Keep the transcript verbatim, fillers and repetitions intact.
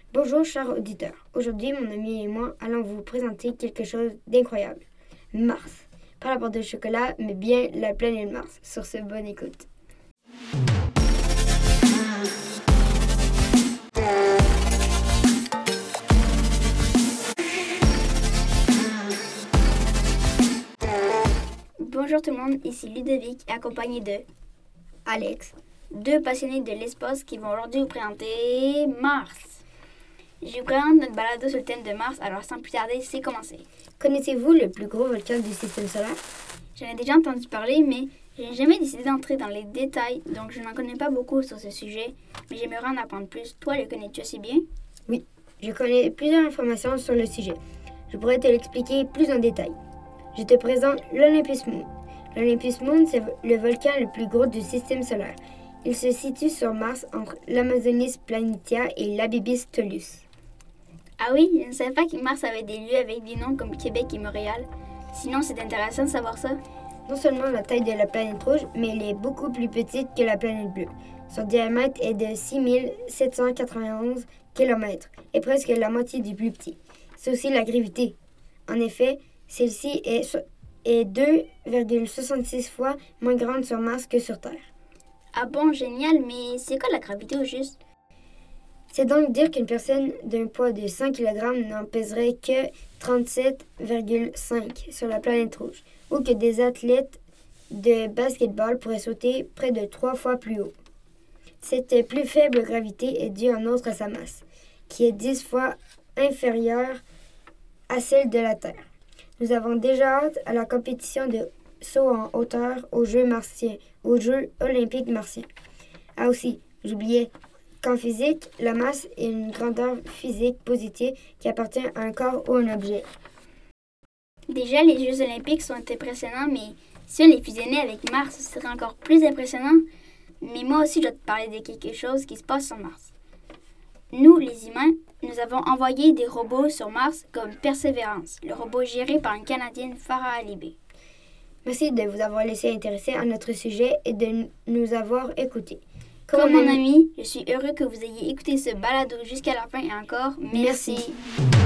Bonjour chers auditeurs. Aujourd'hui, mon ami et moi allons vous présenter quelque chose d'incroyable. Mars. Pas la barre de chocolat, mais bien la planète Mars. Sur ce, bonne écoute. Bonjour tout le monde, ici Ludovic, accompagné de Alex, deux passionnés de l'espace qui vont aujourd'hui vous présenter Mars. Je vous présente notre balado sur le thème de Mars, alors sans plus tarder, c'est commencé. Connaissez-vous le plus gros volcan du système solaire? J'en ai déjà entendu parler, mais je n'ai jamais décidé d'entrer dans les détails, donc je n'en connais pas beaucoup sur ce sujet, mais j'aimerais en apprendre plus. Toi, le connais-tu assez bien? Oui, je connais plusieurs informations sur le sujet. Je pourrais te l'expliquer plus en détail. Je te présente l'Olympus Mons. L'Olympus Mons, c'est le volcan le plus gros du système solaire. Il se situe sur Mars entre l'Amazonis Planitia et l'Abydos Tolus. Ah oui, je ne savais pas que Mars avait des lieux avec des noms comme Québec et Montréal. Sinon, c'est intéressant de savoir ça. Non seulement la taille de la planète rouge, mais elle est beaucoup plus petite que la planète bleue. Son diamètre est de six mille sept cent quatre-vingt-onze kilomètres et presque la moitié du plus petit. C'est aussi la gravité. En effet, celle-ci est, est deux virgule soixante-six fois moins grande sur Mars que sur Terre. Ah bon, génial, mais c'est quoi la gravité au juste? C'est donc dire qu'une personne d'un poids de cent kilogrammes n'en pèserait que trente-sept virgule cinq sur la planète rouge, ou que des athlètes de basketball pourraient sauter près de trois fois plus haut. Cette plus faible gravité est due en outre à sa masse, qui est dix fois inférieure à celle de la Terre. Nous avons déjà hâte à la compétition de saut en hauteur aux Jeux martiens, aux Jeux olympiques martiens. Ah aussi, j'oubliais qu'en physique, la masse est une grandeur physique positive qui appartient à un corps ou un objet. Déjà, les Jeux olympiques sont impressionnants, mais si on les fusionnait avec Mars, ce serait encore plus impressionnant. Mais moi aussi, je dois te parler de quelque chose qui se passe sur Mars. Nous, les humains, nous avons envoyé des robots sur Mars comme Perseverance, le robot géré par une Canadienne, Farah Alibé. Merci de vous avoir laissé intéresser à notre sujet et de nous avoir écoutés. Comme mon ami, je suis heureux que vous ayez écouté ce balado jusqu'à la fin et encore, merci. merci.